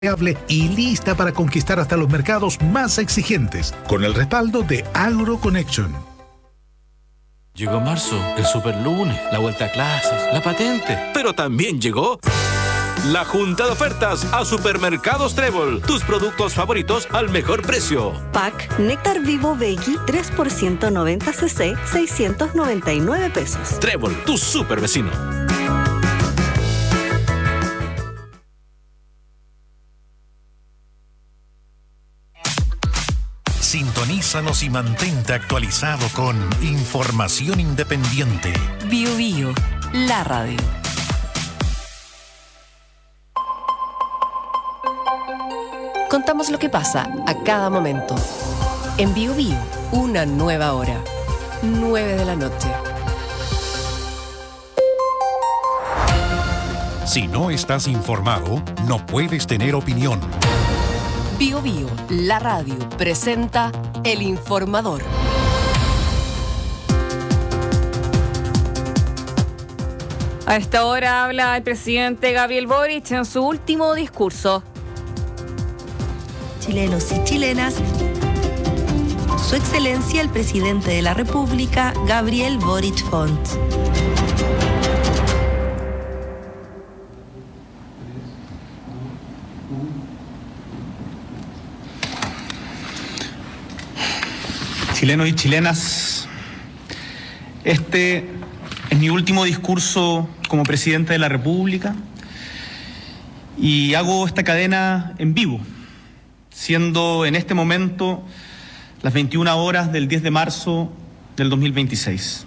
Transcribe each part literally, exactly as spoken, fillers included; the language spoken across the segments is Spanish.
y lista para conquistar hasta los mercados más exigentes, con el respaldo de AgroConnection. Llegó marzo, el superlunes, la vuelta a clases, la patente, pero también llegó la junta de ofertas a Supermercados Trébol. Tus productos favoritos al mejor precio. Pack Néctar Vivo Veggie tres por ciento noventa centilitros, seiscientos noventa y nueve pesos. Trébol, tu super vecino. Sintonízanos y mantente actualizado con información independiente. Bio Bio, la radio. Contamos lo que pasa a cada momento. En Bio Bio, una nueva hora. nueve de la noche. Si no estás informado, no puedes tener opinión. Bio Bio, la radio, presenta El Informador. A esta hora habla el presidente Gabriel Boric en su último discurso. Chilenos y chilenas, Su Excelencia el Presidente de la República, Gabriel Boric Font. Chilenos y chilenas, este es mi último discurso como presidente de la República y hago esta cadena en vivo, siendo en este momento las veintiuna horas del diez de marzo del dos mil veintiséis.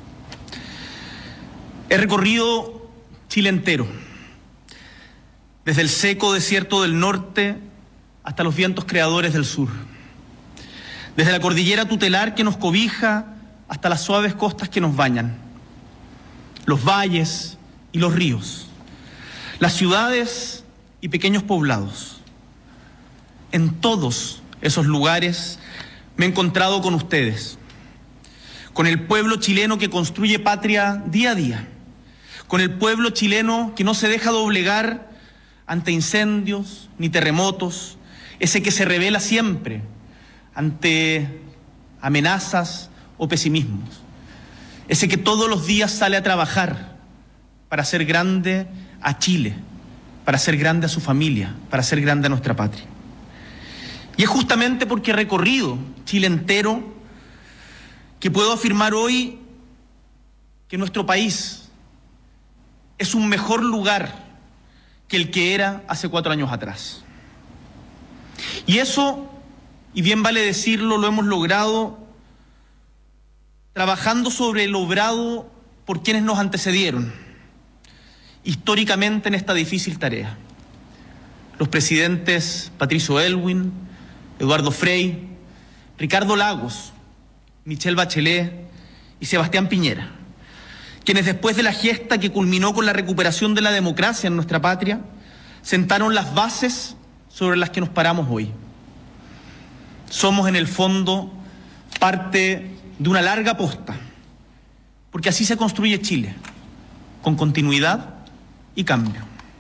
He recorrido Chile entero, desde el seco desierto del norte hasta los vientos creadores del sur. Desde la cordillera tutelar que nos cobija hasta las suaves costas que nos bañan, los valles y los ríos, las ciudades y pequeños poblados. En todos esos lugares me he encontrado con ustedes, con el pueblo chileno que construye patria día a día, con el pueblo chileno que no se deja doblegar ante incendios ni terremotos, ese que se revela siempre ante amenazas o pesimismos, ese que todos los días sale a trabajar para hacer grande a Chile, para hacer grande a su familia, para hacer grande a nuestra patria. Y es justamente porque he recorrido Chile entero que puedo afirmar hoy que nuestro país es un mejor lugar que el que era hace cuatro años atrás. Y eso, y bien vale decirlo, lo hemos logrado trabajando sobre lo obrado por quienes nos antecedieron históricamente en esta difícil tarea. Los presidentes Patricio Aylwin, Eduardo Frei, Ricardo Lagos, Michelle Bachelet y Sebastián Piñera, quienes después de la gesta que culminó con la recuperación de la democracia en nuestra patria, sentaron las bases sobre las que nos paramos hoy. Somos en el fondo parte de una larga posta, porque así se construye Chile, con continuidad y cambio.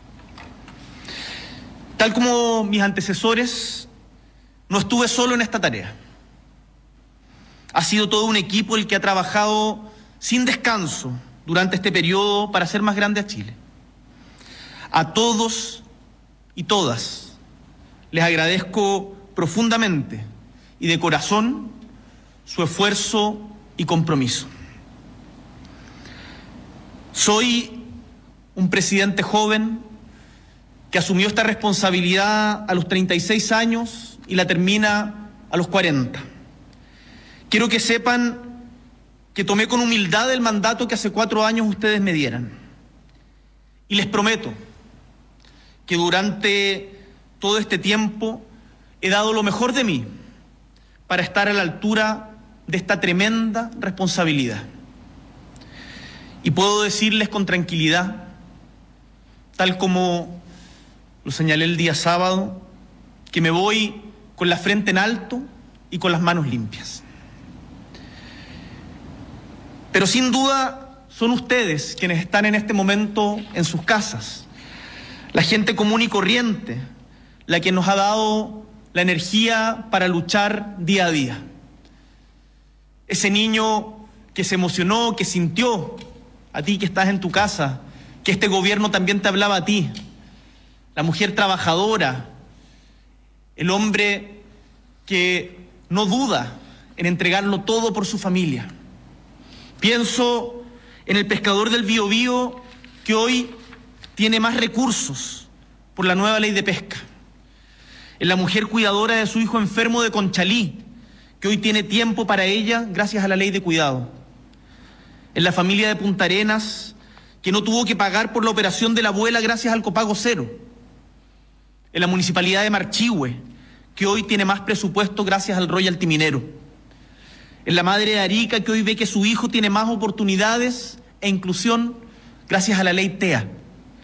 Tal como mis antecesores, no estuve solo en esta tarea. Ha sido todo un equipo el que ha trabajado sin descanso durante este periodo para hacer más grande a Chile. A todos y todas les agradezco profundamente y de corazón su esfuerzo y compromiso. Soy un presidente joven que asumió esta responsabilidad a los treinta y seis años y la termina a los cuarenta. Quiero que sepan que tomé con humildad el mandato que hace cuatro años ustedes me dieran. Y les prometo que durante todo este tiempo he dado lo mejor de mí para estar a la altura de esta tremenda responsabilidad. Y puedo decirles con tranquilidad, tal como lo señalé el día sábado, que me voy con la frente en alto y con las manos limpias. Pero sin duda son ustedes quienes están en este momento en sus casas, la gente común y corriente, la que nos ha dado la energía para luchar día a día. Ese niño que se emocionó, que sintió, a ti que estás en tu casa, que este gobierno también te hablaba a ti. La mujer trabajadora, el hombre que no duda en entregarlo todo por su familia. Pienso en el pescador del Biobío que hoy tiene más recursos por la nueva ley de pesca. En la mujer cuidadora de su hijo enfermo de Conchalí, que hoy tiene tiempo para ella gracias a la ley de cuidado. En la familia de Punta Arenas, que no tuvo que pagar por la operación de la abuela gracias al copago cero. En la municipalidad de Marchihue, que hoy tiene más presupuesto gracias al royalty minero. En la madre de Arica, que hoy ve que su hijo tiene más oportunidades e inclusión gracias a la ley T E A.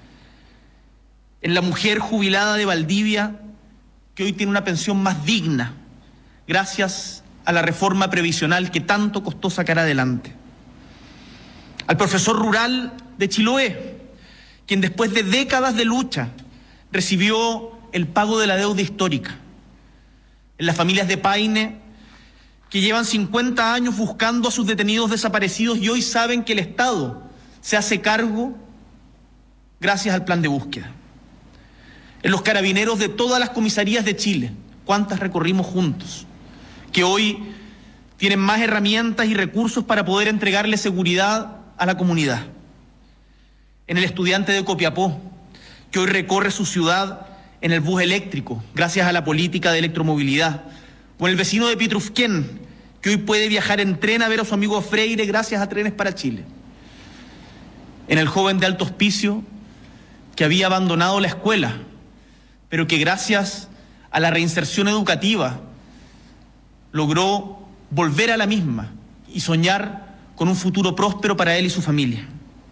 En la mujer jubilada de Valdivia, que hoy tiene una pensión más digna gracias a la reforma previsional que tanto costó sacar adelante. Al profesor rural de Chiloé, quien después de décadas de lucha recibió el pago de la deuda histórica. En las familias de Paine, que llevan cincuenta años buscando a sus detenidos desaparecidos y hoy saben que el Estado se hace cargo gracias al plan de búsqueda. En los carabineros de todas las comisarías de Chile, cuántas recorrimos juntos, que hoy tienen más herramientas y recursos para poder entregarle seguridad a la comunidad. En el estudiante de Copiapó, que hoy recorre su ciudad en el bus eléctrico, gracias a la política de electromovilidad. O en el vecino de Pitrufquén, que hoy puede viajar en tren a ver a su amigo Freire gracias a Trenes para Chile. En el joven de Alto Hospicio, que había abandonado la escuela, pero que gracias a la reinserción educativa logró volver a la misma y soñar con un futuro próspero para él y su familia.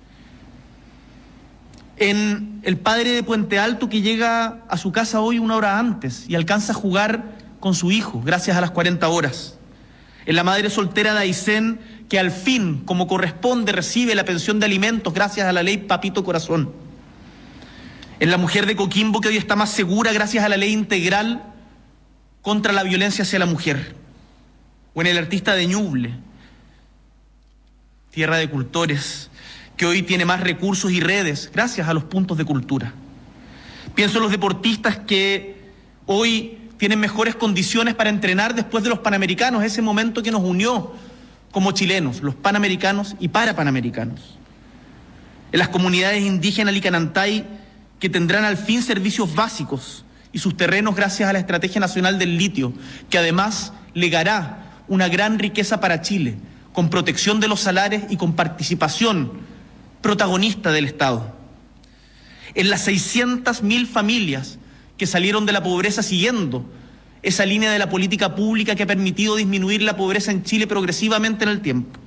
En el padre de Puente Alto, que llega a su casa hoy una hora antes y alcanza a jugar con su hijo gracias a las cuarenta horas. En la madre soltera de Aysén, que al fin, como corresponde, recibe la pensión de alimentos gracias a la ley Papito Corazón. En la mujer de Coquimbo, que hoy está más segura gracias a la ley integral contra la violencia hacia la mujer. O en el artista de Ñuble, tierra de cultores, que hoy tiene más recursos y redes gracias a los puntos de cultura. Pienso en los deportistas que hoy tienen mejores condiciones para entrenar después de los Panamericanos, ese momento que nos unió como chilenos, los Panamericanos y Parapanamericanos. En las comunidades indígenas Licanantay, que tendrán al fin servicios básicos y sus terrenos gracias a la Estrategia Nacional del Litio, que además legará una gran riqueza para Chile, con protección de los salares y con participación protagonista del Estado. En las seiscientas mil familias que salieron de la pobreza siguiendo esa línea de la política pública que ha permitido disminuir la pobreza en Chile progresivamente en el tiempo.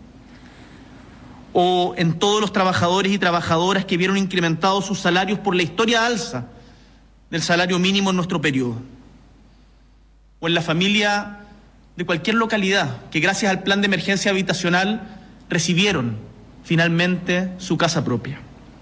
O en todos los trabajadores y trabajadoras que vieron incrementados sus salarios por la historia alza del salario mínimo en nuestro periodo. O en la familia de cualquier localidad que gracias al plan de emergencia habitacional recibieron finalmente su casa propia.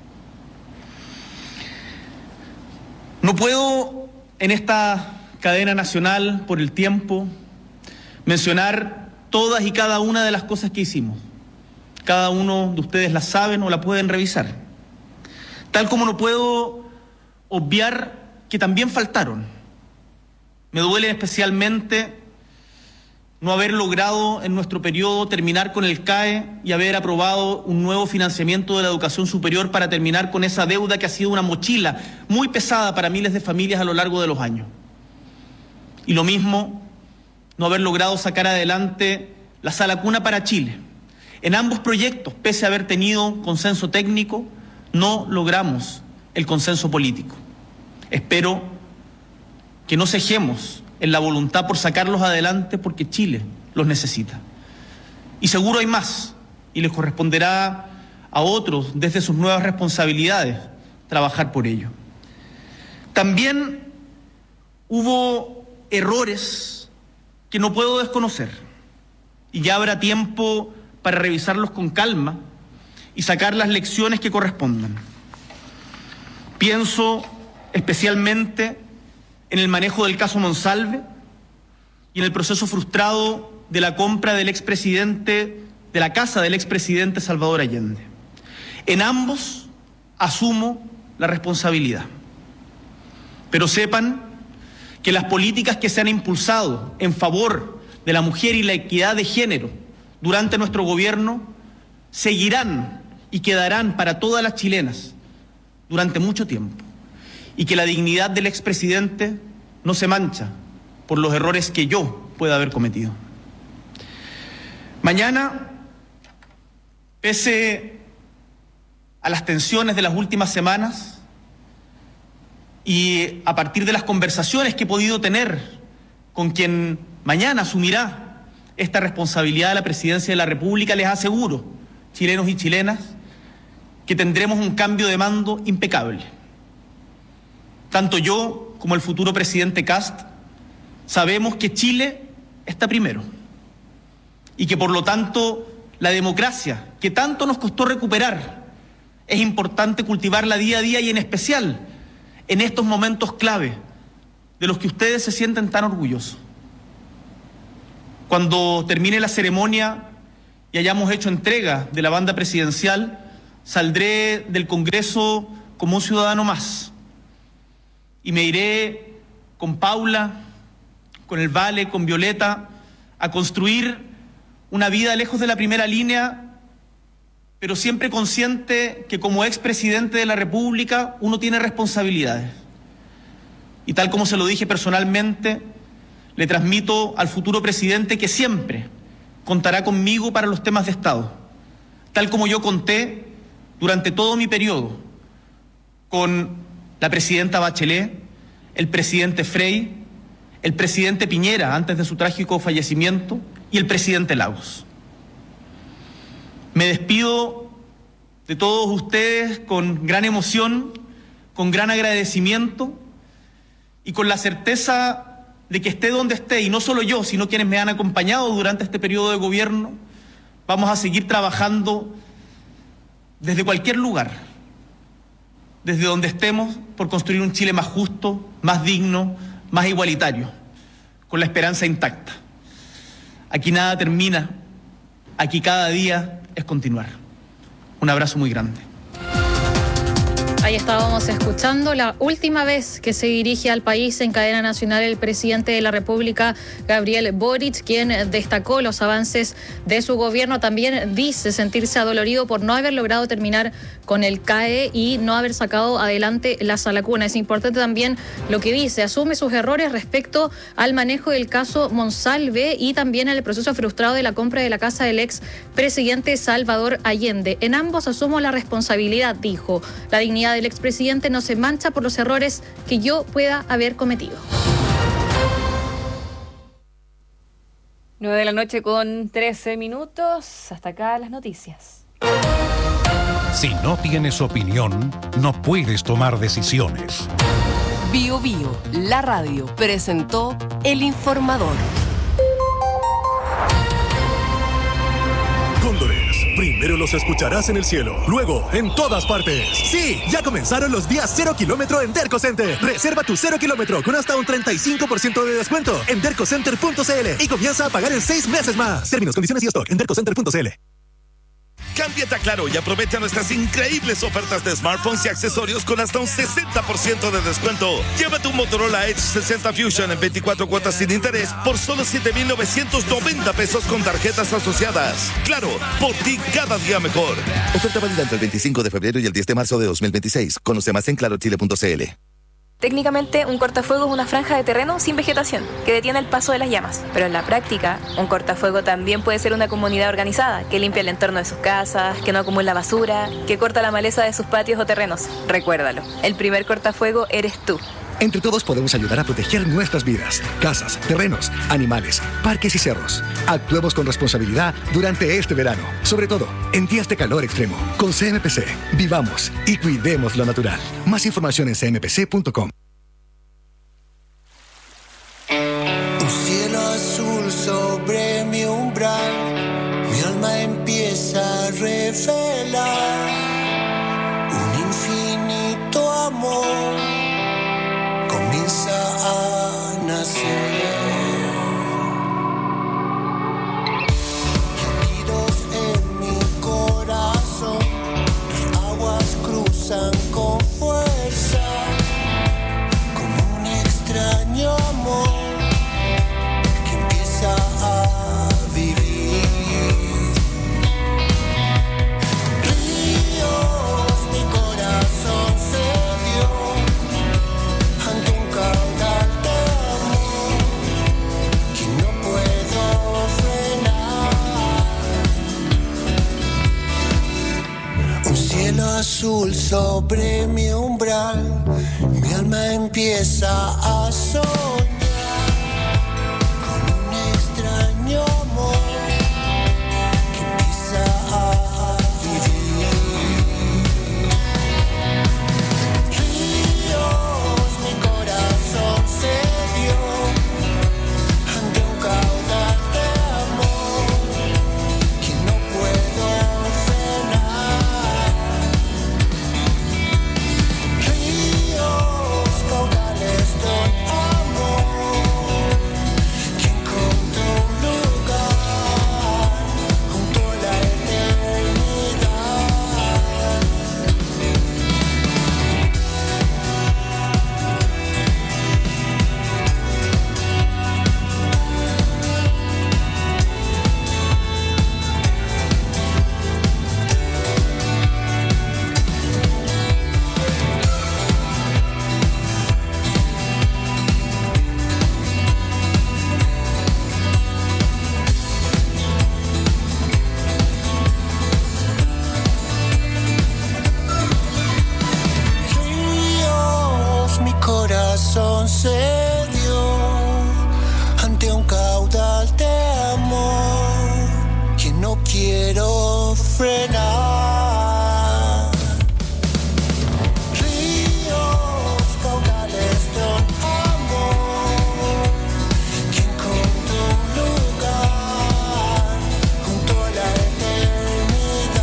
No puedo en esta cadena nacional, por el tiempo, mencionar todas y cada una de las cosas que hicimos. Cada uno de ustedes las saben o la pueden revisar. Tal como no puedo obviar que también faltaron. Me duele especialmente no haber logrado en nuestro periodo terminar con el C A E y haber aprobado un nuevo financiamiento de la educación superior para terminar con esa deuda que ha sido una mochila muy pesada para miles de familias a lo largo de los años. Y lo mismo, no haber logrado sacar adelante la Sala Cuna para Chile. En ambos proyectos, pese a haber tenido consenso técnico, no logramos el consenso político. Espero que no cejemos en la voluntad por sacarlos adelante porque Chile los necesita. Y seguro hay más, y les corresponderá a otros, desde sus nuevas responsabilidades, trabajar por ello. También hubo errores que no puedo desconocer, y ya habrá tiempo para revisarlos con calma y sacar las lecciones que correspondan. Pienso especialmente en el manejo del caso Monsalve y en el proceso frustrado de la compra del expresidente, de la casa del expresidente Salvador Allende. En ambos asumo la responsabilidad. Pero sepan que las políticas que se han impulsado en favor de la mujer y la equidad de género durante nuestro gobierno seguirán y quedarán para todas las chilenas durante mucho tiempo, y que la dignidad del expresidente no se mancha por los errores que yo pueda haber cometido. Mañana, pese a las tensiones de las últimas semanas y a partir de las conversaciones que he podido tener con quien mañana asumirá esta responsabilidad de la presidencia de la República, les aseguro, chilenos y chilenas, que tendremos un cambio de mando impecable. Tanto yo como el futuro presidente Kast sabemos que Chile está primero y que por lo tanto la democracia que tanto nos costó recuperar es importante cultivarla día a día y en especial en estos momentos clave de los que ustedes se sienten tan orgullosos. Cuando termine la ceremonia y hayamos hecho entrega de la banda presidencial, saldré del Congreso como un ciudadano más y me iré con Paula, con el Vale, con Violeta, a construir una vida lejos de la primera línea, pero siempre consciente que como expresidente de la República uno tiene responsabilidades. Y tal como se lo dije personalmente, le transmito al futuro presidente que siempre contará conmigo para los temas de Estado, tal como yo conté durante todo mi periodo con la presidenta Bachelet, el presidente Frei, el presidente Piñera antes de su trágico fallecimiento y el presidente Lagos. Me despido de todos ustedes con gran emoción, con gran agradecimiento y con la certeza de que esté donde esté, y no solo yo, sino quienes me han acompañado durante este periodo de gobierno, vamos a seguir trabajando desde cualquier lugar, desde donde estemos, por construir un Chile más justo, más digno, más igualitario, con la esperanza intacta. Aquí nada termina, aquí cada día es continuar. Un abrazo muy grande. Ahí estábamos escuchando la última vez que se dirige al país en cadena nacional el presidente de la República, Gabriel Boric, quien destacó los avances de su gobierno. También dice sentirse adolorido por no haber logrado terminar con el C A E y no haber sacado adelante la sala cuna. Es importante también lo que dice, asume sus errores respecto al manejo del caso Monsalve y también al proceso frustrado de la compra de la casa del ex presidente Salvador Allende. En ambos asumo la responsabilidad, dijo. La dignidad del expresidente no se mancha por los errores que yo pueda haber cometido. nueve de la noche con trece minutos. Hasta acá las noticias. Si no tienes opinión, no puedes tomar decisiones. Bio Bio, la radio, presentó El Informador. Cóndores, primero los escucharás en el cielo, luego en todas partes. Sí, ya comenzaron los días cero kilómetro en Derco Center. Reserva tu cero kilómetro con hasta un treinta y cinco por ciento de descuento en derco center punto c l y comienza a pagar en seis meses más. Términos, condiciones y stock en derco center punto c l. Cámbiate a Claro y aprovecha nuestras increíbles ofertas de smartphones y accesorios con hasta un sesenta por ciento de descuento. Llévate un Motorola Edge sesenta Fusion en veinticuatro cuotas sin interés por solo siete mil novecientos noventa pesos con tarjetas asociadas. Claro, por ti cada día mejor. Oferta válida entre el veinticinco de febrero y el diez de marzo de dos mil veintiséis. Conoce más en claro chile punto c l. Técnicamente, un cortafuego es una franja de terreno sin vegetación que detiene el paso de las llamas. Pero en la práctica, un cortafuego también puede ser una comunidad organizada que limpia el entorno de sus casas, que no acumula basura, que corta la maleza de sus patios o terrenos. Recuérdalo, el primer cortafuego eres tú. Entre todos podemos ayudar a proteger nuestras vidas, casas, terrenos, animales, parques y cerros. Actuemos con responsabilidad durante este verano, sobre todo en días de calor extremo. Con C M P C, vivamos y cuidemos lo natural. Más información en c m p c punto com. Un cielo azul sobre mi umbral, mi alma empieza a revelar un infinito amor. Comienza a nacer. Latidos en mi corazón, tus aguas cruzan con fuerza, como un extraño amor que empieza a vivir. Ríos, mi corazón se dio ante un caudal de amor que no puedo frenar. Un cielo azul sobre mi umbral, mi alma empieza a soñar con un extraño amor que empieza a vivir. Ríos, mi corazón se dio ante un caudal de amor que no puedo frenar. Ríos, caudales de amor que encontró un lugar junto a la eternidad. Ríos, mi corazón se dio ante un caudal de amor que no quiero frenar. Ríos, caudales de amor que encontró un lugar junto a la eternidad.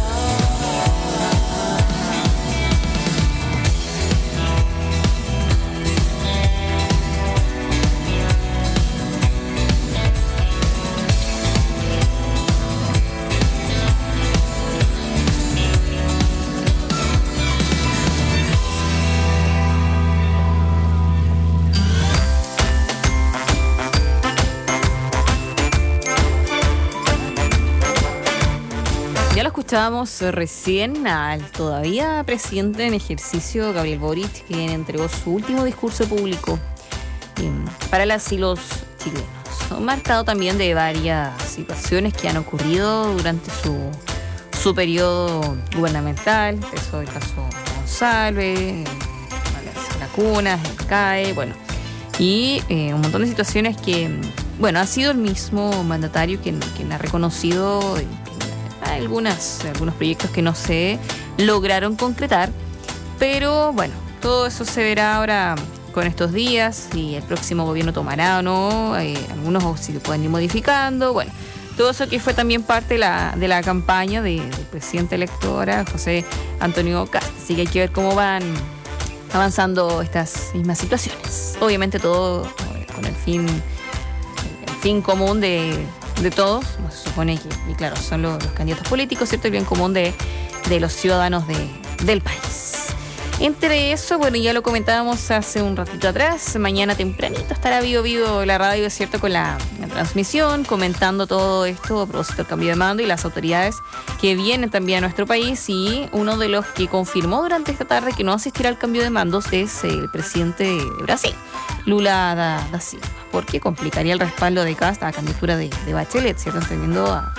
Ya lo escuchábamos recién al todavía presidente en ejercicio Gabriel Boric, quien entregó su último discurso público eh, para las y los chilenos, marcado también de varias situaciones que han ocurrido durante su, su periodo gubernamental. Eso el caso González, eh, las vacunas, el C A E, bueno, y eh, un montón de situaciones que, bueno, ha sido el mismo mandatario quien, quien ha reconocido eh, algunas, algunos proyectos que no se lograron concretar, pero bueno, todo eso se verá ahora con estos días, si el próximo gobierno tomará o no, eh, algunos o si se pueden ir modificando, bueno, todo eso que fue también parte de la, de la campaña de, del presidente electo ahora, José Antonio Kast, así que hay que ver cómo van avanzando estas mismas situaciones. Obviamente todo eh, con el fin, el fin común de de todos, no se supone que, y claro, son los, los candidatos políticos, ¿cierto? El bien común de, de los ciudadanos de, del país. Entre eso, bueno, ya lo comentábamos hace un ratito atrás, mañana tempranito estará Vivo Vivo la radio, ¿cierto? Con la, la transmisión, comentando todo esto a propósito del cambio de mando y las autoridades que vienen también a nuestro país, y uno de los que confirmó durante esta tarde que no asistirá al cambio de mandos es el presidente de Brasil, Lula da, da Silva, porque complicaría el respaldo de Kast a la candidatura de, de Bachelet, ¿cierto? Entendiendo a,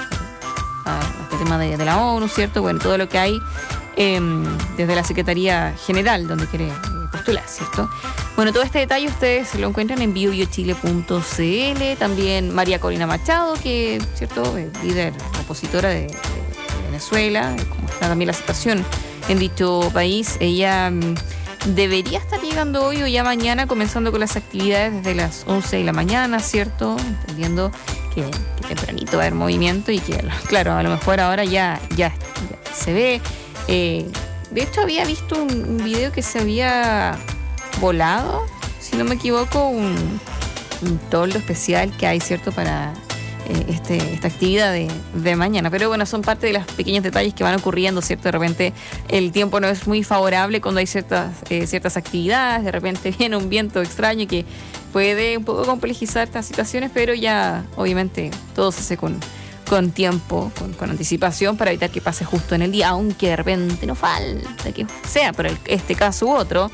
a este tema de, de la ONU, ¿cierto? Bueno, todo lo que hay eh, desde la Secretaría General, donde quiere eh, postular, ¿cierto? Bueno, todo este detalle ustedes lo encuentran en bio bio chile punto c l. También María Corina Machado, que, ¿cierto?, eh, líder opositora de, de, de Venezuela, como está también la situación en dicho país, ella mm, debería estar llegando hoy o ya mañana, comenzando con las actividades desde las once de la mañana, ¿cierto? Entendiendo que, que tempranito va a haber movimiento y que, claro, a lo mejor ahora ya, ya, ya se ve. Eh, de hecho, había visto un, un video que se había volado, si no me equivoco, un, un toldo especial que hay, ¿cierto?, para eh, este, esta actividad de, de mañana. Pero bueno, son parte de los pequeños detalles que van ocurriendo, ¿cierto? De repente el tiempo no es muy favorable cuando hay ciertas, eh, ciertas actividades, de repente viene un viento extraño que puede un poco complejizar estas situaciones, pero ya obviamente todo se hace con, con tiempo, con, con anticipación para evitar que pase justo en el día, aunque de repente no falta que sea, pero este caso u otro,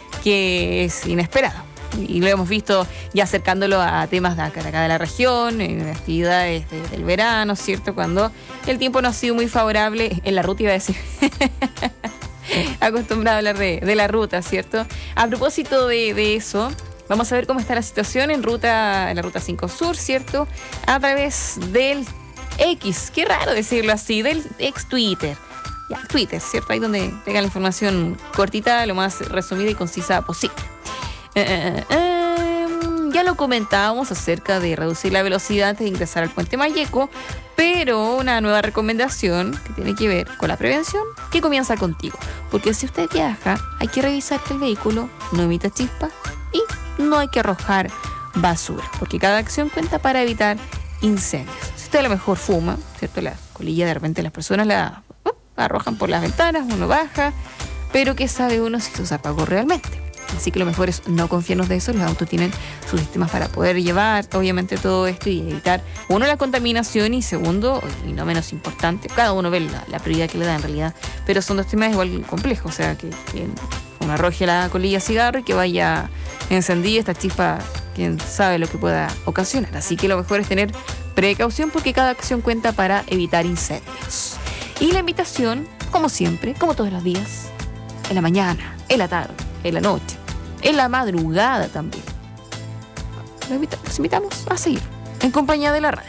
que es inesperado. Y lo hemos visto ya acercándolo a temas de acá, de, acá de la región, en actividades de, del verano, ¿cierto? Cuando el tiempo no ha sido muy favorable, en la ruta iba a decir, acostumbrado a hablar de, de la ruta, ¿cierto? A propósito de, de eso, vamos a ver cómo está la situación en ruta, en la ruta cinco Sur, ¿cierto? A través del X, qué raro decirlo así, del ex Twitter. Ya, Twitter, ¿cierto? Ahí donde tengan la información cortita, lo más resumida y concisa posible. Eh, eh, ya lo comentábamos acerca de reducir la velocidad antes de ingresar al puente Mayeco, pero una nueva recomendación que tiene que ver con la prevención, que comienza contigo. Porque si usted viaja, hay que revisar que el vehículo no emita chispas y no hay que arrojar basura, porque cada acción cuenta para evitar incendios. Si usted a lo mejor fuma, ¿cierto? La colilla de repente las personas la uh, arrojan por las ventanas, uno baja, pero ¿qué sabe uno si se apagó realmente? Así que lo mejor es no confiarnos de eso. Los autos tienen sus sistemas para poder llevar, obviamente, todo esto y evitar, uno, la contaminación y segundo, y no menos importante, cada uno ve la, la prioridad que le da en realidad, pero son dos temas igual complejos, o sea, que, que uno arroje la colilla de cigarro y que vaya encendida esta chispa, quién sabe lo que pueda ocasionar. Así que lo mejor es tener precaución porque cada acción cuenta para evitar incendios. Y la invitación, como siempre, como todos los días, en la mañana, en la tarde, en la noche, en la madrugada también. Los invitamos, los invitamos a seguir en compañía de la radio.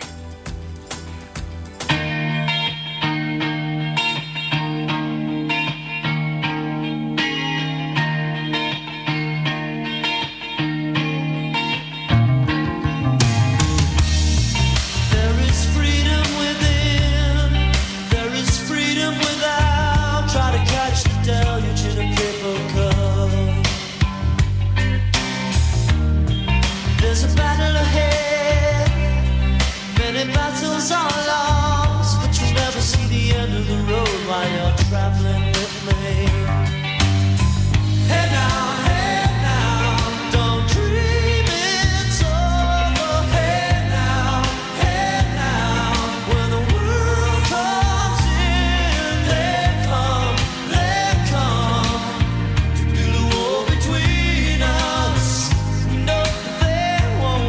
Between us, we know they won't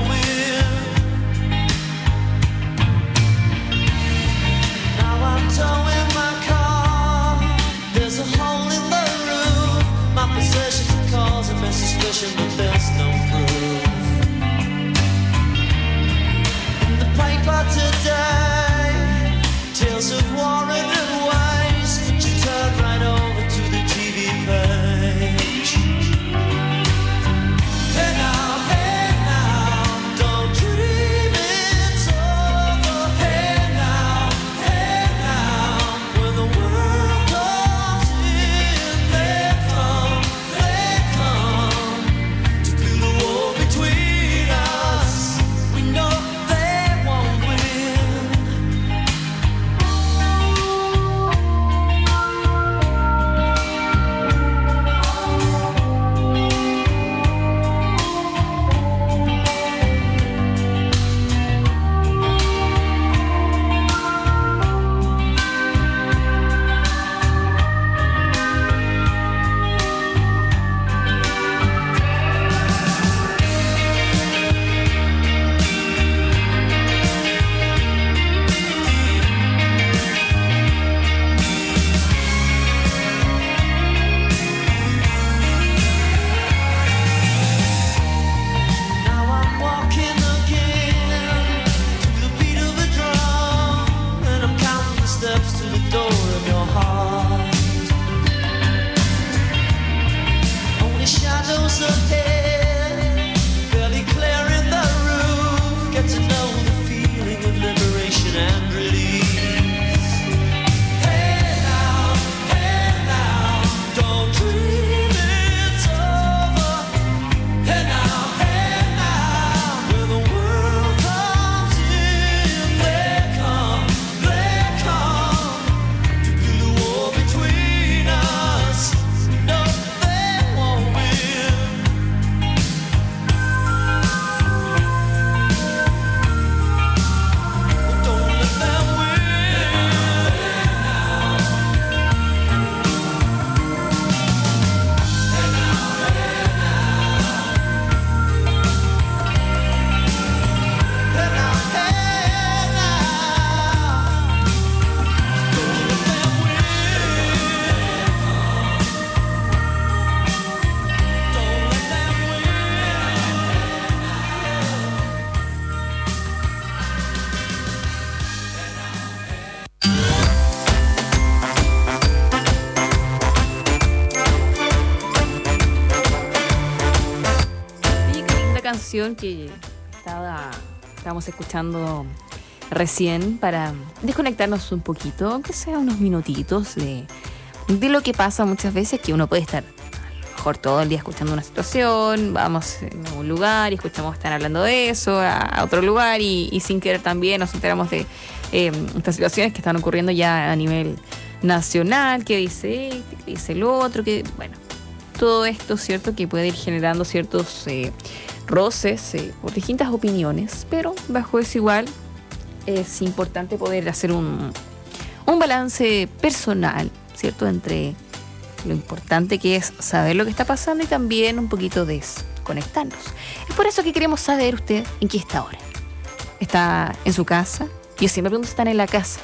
canción que estaba, estábamos escuchando recién para desconectarnos un poquito, aunque sea unos minutitos de, de lo que pasa muchas veces, que uno puede estar a lo mejor todo el día escuchando una situación, vamos a un lugar y escuchamos que están hablando de eso, a, a otro lugar y, y sin querer también nos enteramos de eh, estas situaciones que están ocurriendo ya a nivel nacional, que dice este, que dice el otro, que bueno, todo esto, ¿cierto? Que puede ir generando ciertos eh, roces eh, por distintas opiniones, pero bajo eso igual es importante poder hacer un, un balance personal, ¿cierto? Entre lo importante que es saber lo que está pasando y también un poquito desconectarnos. Es por eso que queremos saber usted en qué está ahora. ¿Está en su casa? Yo siempre pregunto si están en la casa.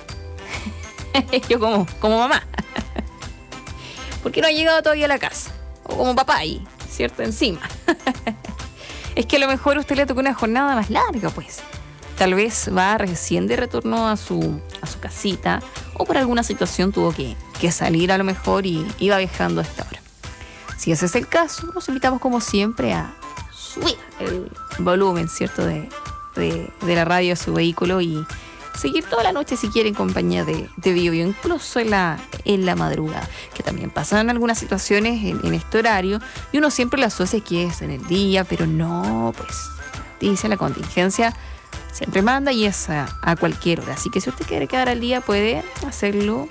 Yo como, como mamá. ¿Por qué no ha llegado todavía a la casa? O como papá ahí, ¿cierto? Encima. Es que a lo mejor a usted le tocó una jornada más larga, pues. Tal vez va recién de retorno a su, a su casita o por alguna situación tuvo que, que salir a lo mejor y iba viajando a esta hora. Si ese es el caso, nos invitamos como siempre a subir el volumen, ¿cierto? De, de, de la radio a su vehículo y seguir toda la noche si quiere en compañía de, de Bio Bio, incluso en la, en la madrugada, que también pasan algunas situaciones en, en este horario y uno siempre lo asocia que es en el día, pero no, pues dice la contingencia siempre manda y es a, a cualquier hora, así que si usted quiere quedar al día puede hacerlo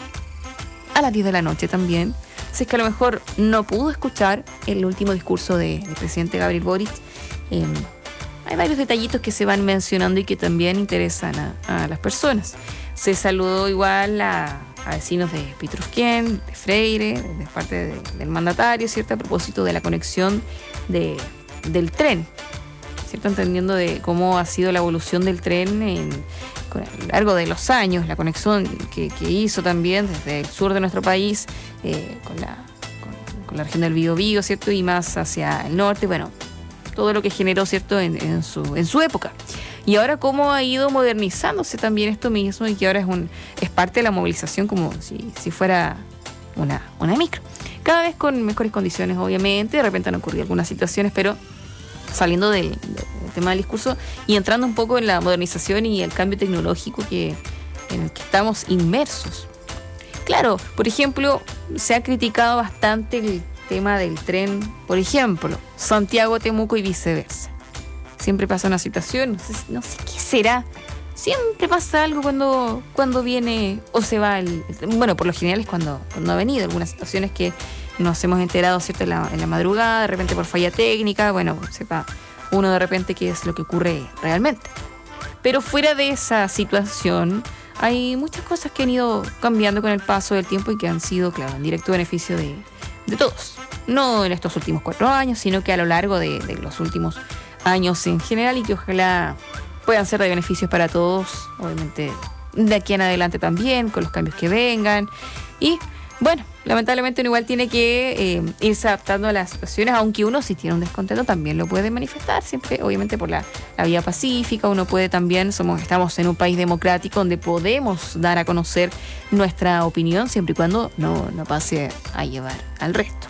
a las diez de la noche también, si es que a lo mejor no pudo escuchar el último discurso de, del presidente Gabriel Boric. eh, Hay varios detallitos que se van mencionando y que también interesan a, a las personas. Se saludó igual a, a vecinos de Pitrufquén, de Freire, de parte de, del mandatario, ¿cierto? A propósito de la conexión de, del tren, ¿cierto? Entendiendo de cómo ha sido la evolución del tren en, a lo largo de los años, la conexión que, que hizo también desde el sur de nuestro país eh, con, la, con, con la región del Biobío, ¿cierto? Y más hacia el norte, bueno, todo lo que generó, ¿cierto?, en, en, su, en su época. Y ahora cómo ha ido modernizándose también esto mismo y que ahora es un es parte de la movilización como si, si fuera una, una micro. Cada vez con mejores condiciones, obviamente. De repente han ocurrido algunas situaciones, pero saliendo del, del tema del discurso y entrando un poco en la modernización y el cambio tecnológico que, en el que estamos inmersos. Claro, por ejemplo, se ha criticado bastante el tema del tren, por ejemplo, Santiago-Temuco y viceversa. Siempre pasa una situación, no sé, no sé qué será, siempre pasa algo cuando, cuando viene o se va el, bueno, por lo general es cuando, cuando ha venido, algunas situaciones que nos hemos enterado, ¿cierto?, en la, en la madrugada, de repente por falla técnica, bueno, sepa uno de repente qué es lo que ocurre realmente. Pero fuera de esa situación, hay muchas cosas que han ido cambiando con el paso del tiempo y que han sido, claro, en directo beneficio de de todos, no en estos últimos cuatro años, sino que a lo largo de, de los últimos años en general y que ojalá puedan ser de beneficios para todos, obviamente de aquí en adelante también, con los cambios que vengan. Y bueno, lamentablemente uno igual tiene que eh, irse adaptando a las situaciones, aunque uno si tiene un descontento también lo puede manifestar, siempre obviamente por la, la vía pacífica. Uno puede también, somos estamos en un país democrático donde podemos dar a conocer nuestra opinión siempre y cuando no, no pase a llevar al resto.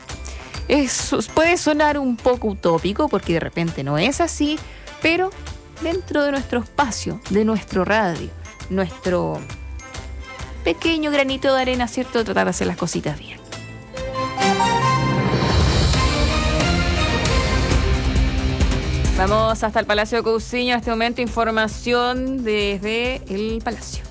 Eso puede sonar un poco utópico porque de repente no es así, pero dentro de nuestro espacio, de nuestro radio, nuestro pequeño granito de arena, ¿cierto?, tratar de hacer las cositas bien. Vamos hasta el Palacio de Cousiño. En este momento información desde el Palacio.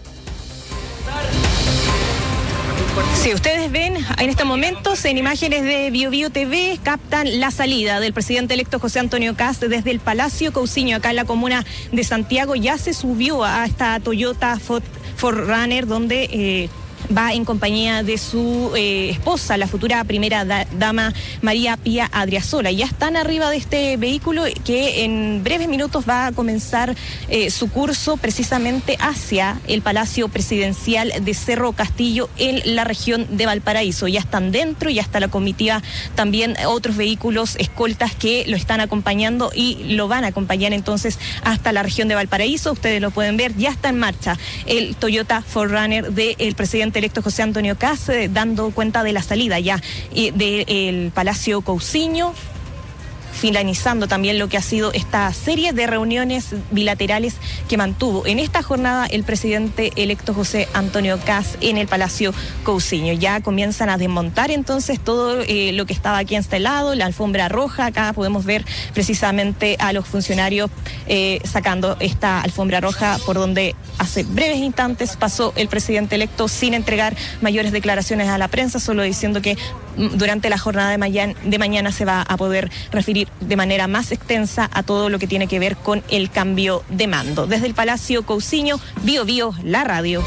Si ustedes ven en estos momentos en imágenes de Bio Bio T V captan la salida del presidente electo José Antonio Kast desde el Palacio Cousiño acá en la comuna de Santiago. Ya se subió a esta Toyota Ford Runner donde eh, va en compañía de su eh, esposa, la futura primera da- dama María Pía Adriasola. Ya están arriba de este vehículo que en breves minutos va a comenzar eh, su curso precisamente hacia el Palacio Presidencial de Cerro Castillo en la región de Valparaíso. Ya están dentro, ya está la comitiva, también otros vehículos escoltas que lo están acompañando y lo van a acompañar entonces hasta la región de Valparaíso. Ustedes lo pueden ver, ya está en marcha el Toyota cuatro Runner del presidente electo José Antonio Kast, eh, dando cuenta de la salida ya eh, del Palacio Cousiño. finalizando también lo que ha sido esta serie de reuniones bilaterales que mantuvo en esta jornada el presidente electo José Antonio Kast en el Palacio Cousiño. Ya comienzan a desmontar entonces todo eh, lo que estaba aquí instalado, la alfombra roja. Acá podemos ver precisamente a los funcionarios eh, sacando esta alfombra roja por donde hace breves instantes pasó el presidente electo sin entregar mayores declaraciones a la prensa, solo diciendo que durante la jornada de mañana, de mañana se va a poder referir de manera más extensa a todo lo que tiene que ver con el cambio de mando. Desde el Palacio Cousiño, Bio Bio, la radio.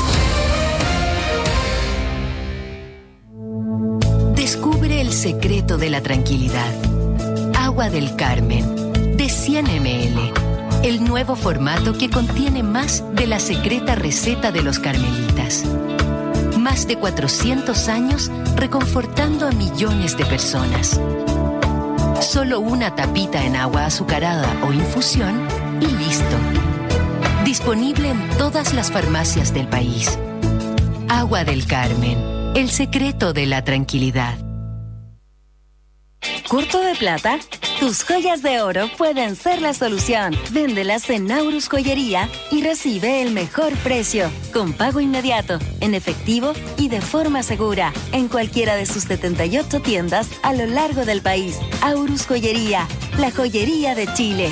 Descubre el secreto de la tranquilidad. Agua del Carmen, de cien mililitros. El nuevo formato que contiene más de la secreta receta de los carmelitas. Más de cuatrocientos años reconfortando a millones de personas. Solo una tapita en agua azucarada o infusión y listo. Disponible en todas las farmacias del país. Agua del Carmen, el secreto de la tranquilidad. ¿Corto de plata? Tus joyas de oro pueden ser la solución. Véndelas en Naurus Joyería y recibe el mejor precio, con pago inmediato, en efectivo y de forma segura, en cualquiera de sus setenta y ocho tiendas a lo largo del país. Aurus Joyería, la joyería de Chile.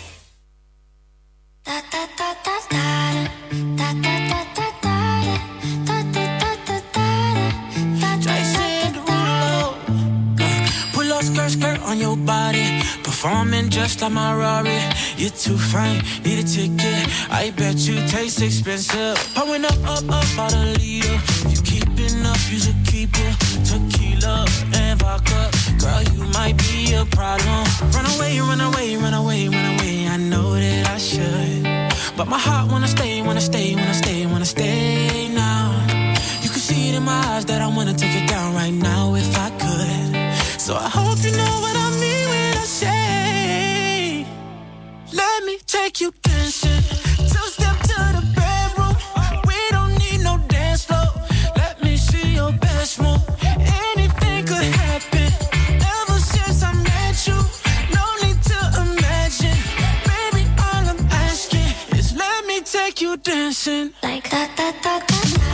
Skirt, skirt on your body, performing just like my Rari. You're too fine, need a ticket. I bet you taste expensive. Pouring up, up, up, out a leader. If you keeping up, you should keep it. Tequila and vodka, girl, you might be a problem. Run away, run away, run away, run away. I know that I should, but my heart wanna stay, wanna stay, wanna stay, wanna stay now. You can see it in my eyes that I wanna take it down right now if I could. So I hope you know what I mean when I say, let me take you dancing. Two step to the bedroom. We don't need no dance floor. Let me see your best move. Anything could happen. Ever since I met you, no need to imagine. Baby, all I'm asking is let me take you dancing. Like that, that, that, that.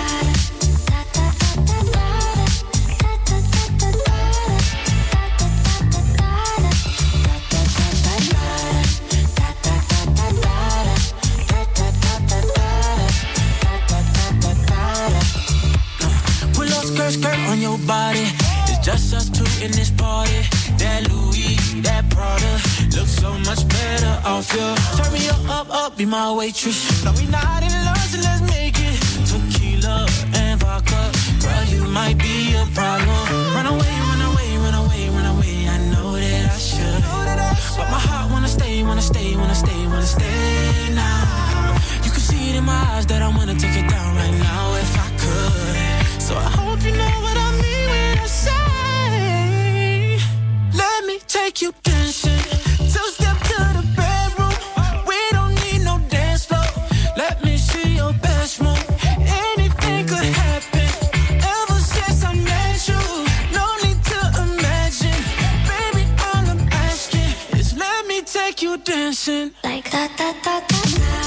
Skirt on your body, it's just us two in this party. That Louis, that Prada, looks so much better off you. Turn me up, up, up, be my waitress. No, we not in love, so let's make it. Tequila and vodka, girl, you might be a problem. Run away, run away, run away, run away. I know that I should, but my heart wanna stay, wanna stay, wanna stay, wanna stay now. You can see it in my eyes that I wanna take it down right now if I could. So I hope you know what I mean when I say, let me take you dancing. Two step to the bedroom. We don't need no dance floor. Let me see your best move. Anything could happen. Ever since I met you, no need to imagine. Baby, all I'm asking is let me take you dancing. Like that, that, that, that.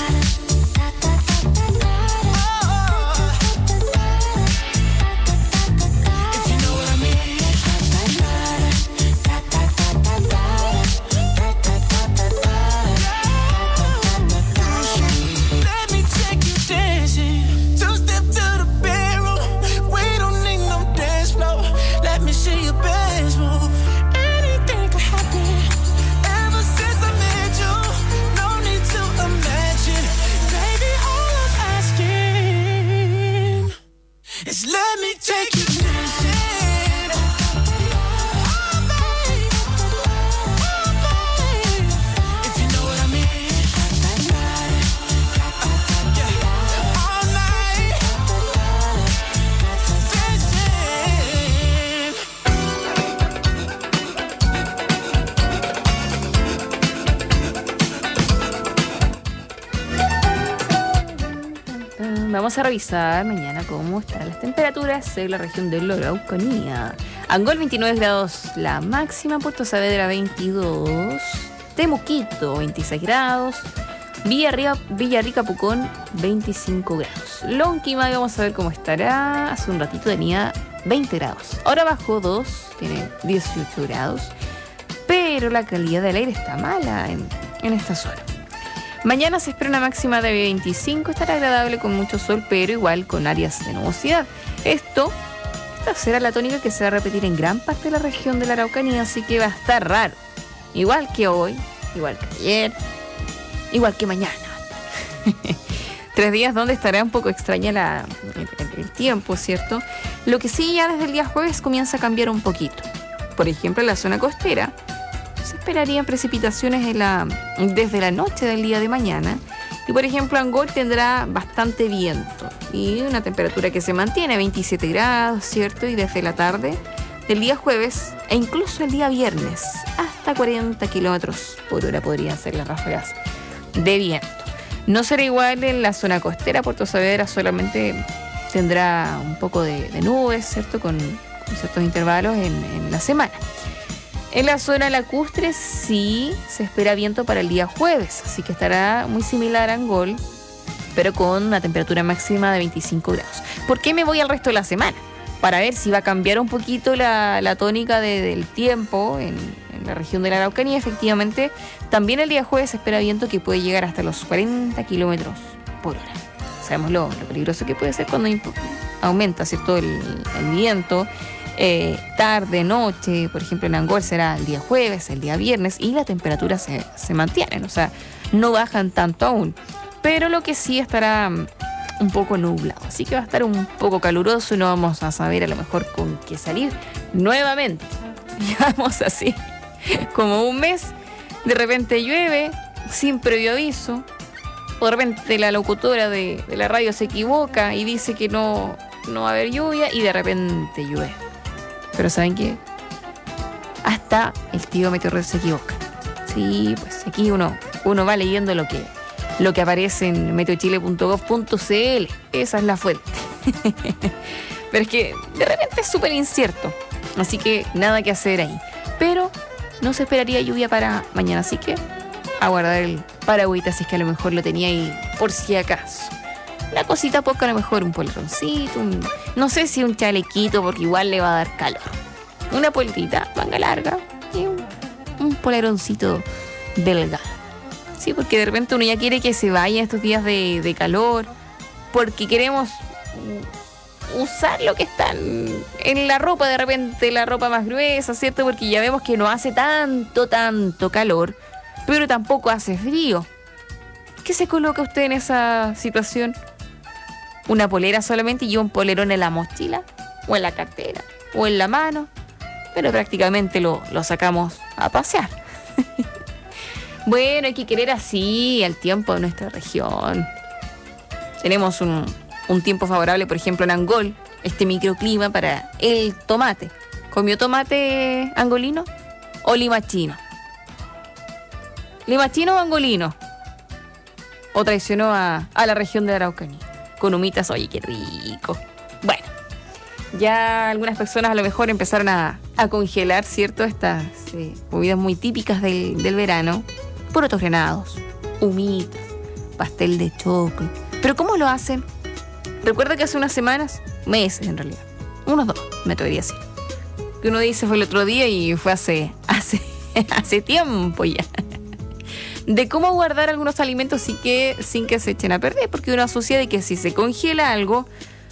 Let me take you dancing. If you know what I mean. Yeah. All night. Vamos a revisar mañana cómo están las temperaturas en la región de la Araucanía. Angol veintinueve grados la máxima, Puerto Saavedra veintidós, Temuquito veintiséis grados, Villarrica, Villarrica Pucón veinticinco grados. Lonquimay vamos a ver cómo estará. Hace un ratito tenía veinte grados. Ahora bajó dos, tiene dieciocho grados. Pero la calidad del aire está mala en, en esta zona. Mañana se espera una máxima de veinticinco, estará agradable con mucho sol, pero igual con áreas de nubosidad. Esto, esta será la tónica que se va a repetir en gran parte de la región de la Araucanía, así que va a estar raro. Igual que hoy, igual que ayer, igual que mañana. Tres días donde estará un poco extraña la, el, el tiempo, ¿cierto? Lo que sí, ya desde el día jueves comienza a cambiar un poquito. Por ejemplo, en la zona costera se esperarían precipitaciones en la, desde la noche del día de mañana. Y por ejemplo, Angol tendrá bastante viento y una temperatura que se mantiene a veintisiete grados, ¿cierto? Y desde la tarde del día jueves e incluso el día viernes hasta cuarenta kilómetros por hora podrían ser las ráfagas de viento. No será igual en la zona costera. Puerto Saavedra solamente tendrá un poco de, de nubes, ¿cierto? Con, con ciertos intervalos en, en la semana. En la zona lacustre sí se espera viento para el día jueves, así que estará muy similar a Angol, pero con una temperatura máxima de veinticinco grados. ¿Por qué me voy al resto de la semana? Para ver si va a cambiar un poquito la, la tónica de, del tiempo en, en la región de la Araucanía. Efectivamente, también el día jueves se espera viento que puede llegar hasta los cuarenta kilómetros por hora. Sabemos lo, lo peligroso que puede ser cuando imp- aumenta, ¿cierto?, el, el viento. Eh, tarde, noche, por ejemplo en Angol será el día jueves, el día viernes, y las temperaturas se, se mantienen, o sea, no bajan tanto aún. Pero lo que sí estará un poco nublado, así que va a estar un poco caluroso y no vamos a saber a lo mejor con qué salir nuevamente. Llevamos así como un mes, de repente llueve sin previo aviso, o de repente la locutora de, de la radio se equivoca y dice que no, no va a haber lluvia y de repente llueve. Pero ¿saben qué? Hasta el tío meteorólogo se equivoca. Sí, pues aquí uno, uno va leyendo lo que, lo que aparece en meteochile punto gov punto c l. Esa es la fuente. Pero es que de repente es súper incierto. Así que nada que hacer ahí. Pero no se esperaría lluvia para mañana, así que a guardar el paragüita si es que a lo mejor lo tenía ahí por si acaso. Una cosita poca, a lo mejor un poleroncito, un, no sé si un chalequito porque igual le va a dar calor. Una polerita, manga larga y un, un poleroncito delgado. Sí, porque de repente uno ya quiere que se vaya estos días de, de calor porque queremos usar lo que está en, en la ropa, de repente la ropa más gruesa, ¿cierto? Porque ya vemos que no hace tanto, tanto calor, pero tampoco hace frío. ¿Qué se coloca usted en esa situación? ¿Una polera solamente y un polerón en la mochila? ¿O en la cartera? ¿O en la mano? Pero prácticamente lo, lo sacamos a pasear. Bueno, hay que querer así al tiempo de nuestra región. Tenemos un, un tiempo favorable, por ejemplo, en Angol, este microclima para el tomate. ¿Comió tomate angolino o limachino? ¿Limachino o angolino? ¿O traicionó a, a la región de la Araucanía? Con humitas, oye, qué rico. Bueno, ya algunas personas a lo mejor empezaron a, a congelar, ¿cierto? Estas eh, comidas muy típicas del, del verano. Porotos granados, humitas, pastel de choclo. ¿Pero cómo lo hacen? Recuerda que hace unas semanas, meses en realidad, unos dos, me atrevería a decir, que uno dice fue el otro día y fue hace, hace, hace tiempo ya. De cómo guardar algunos alimentos sin que, sin que se echen a perder, porque uno asocia de que si se congela algo,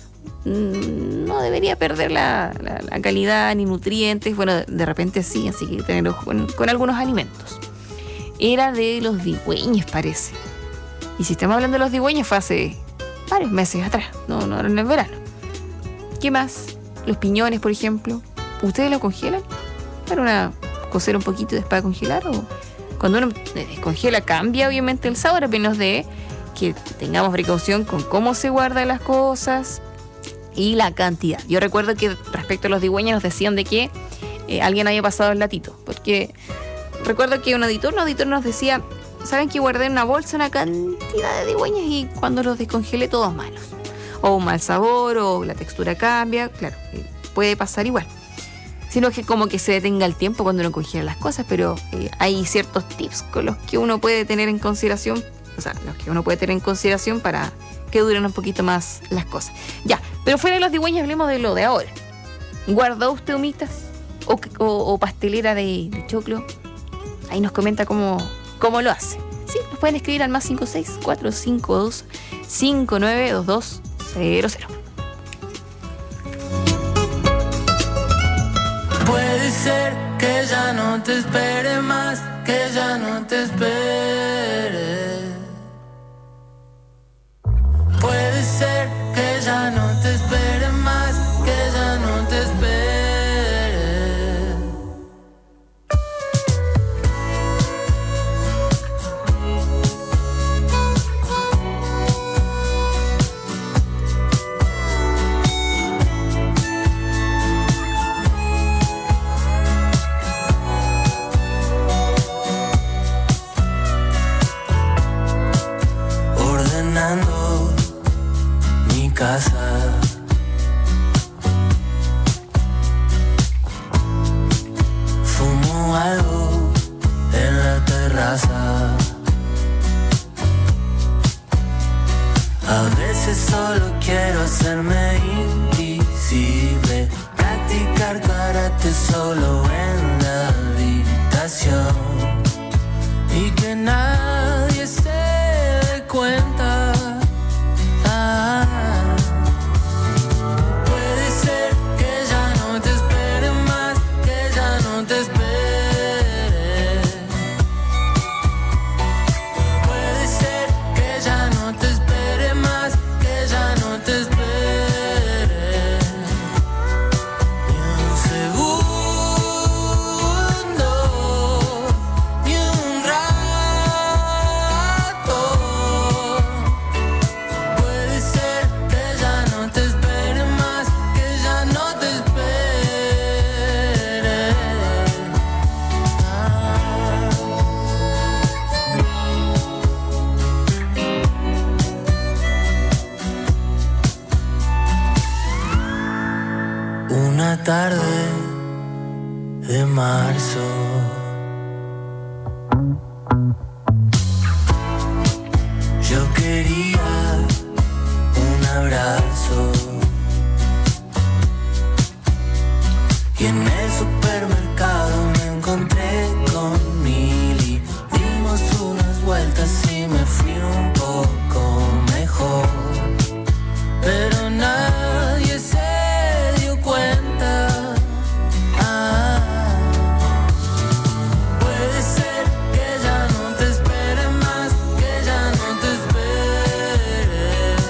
mmm, no debería perder la, la, la calidad ni nutrientes. Bueno, de repente sí, así que tener ojo con, con algunos alimentos. Era de los digüeños, parece. Y si estamos hablando de los digüeños, fue hace varios meses atrás, no, no en el verano. ¿Qué más? Los piñones, por ejemplo. ¿Ustedes los congelan? ¿Para una cocer un poquito y después congelar? ¿O cuando uno descongela cambia obviamente el sabor? A menos de que tengamos precaución con cómo se guardan las cosas y la cantidad. Yo recuerdo que respecto a los digüeños nos decían de que eh, alguien había pasado el latito, porque recuerdo que un auditor, un auditor nos decía, ¿saben que guardé en una bolsa una cantidad de digüeños y cuando los descongelé todos malos? O un mal sabor, o la textura cambia, claro, puede pasar igual. sino que como que se detenga el tiempo cuando uno congela las cosas, pero eh, hay ciertos tips con los que uno puede tener en consideración, o sea, los que uno puede tener en consideración para que duren un poquito más las cosas. Ya, pero fuera de los digüeños, hablemos de lo de ahora. ¿Guardó usted humitas o, o, o pastelera de, de choclo? Ahí nos comenta cómo, cómo lo hace. Sí, nos pueden escribir al más cinco seis cuatro cinco dos cinco nueve dos dos cero cero. Puede ser que ya no te espere más, que ya no te espere. Puede ser que ya no te espere más, que ya no te espere. Ordenando mi casa, fumo algo en la terraza. A veces solo quiero hacerme invisible, practicar karate solo en la habitación y que nadie se dé cuenta. Ah, puede ser que ya no te espere más, que ya no te espere. Puede ser que ya no te espere más, que ya no te espere. Ni un segundo, ni un rato. Puede ser que ya no te espere más, que ya no te espere. Una tarde de marzo, yo quería un abrazo y en el supermercado me encontré con Mili. Dimos unas vueltas y me fui un poco mejor, pero nadie se dio cuenta. Ah, puede ser que ya no te espere más, que ya no te espere.